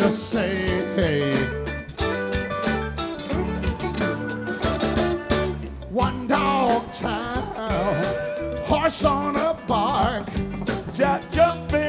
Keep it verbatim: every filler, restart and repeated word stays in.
to say, hey. One dog child, horse on a bark, Jack jumping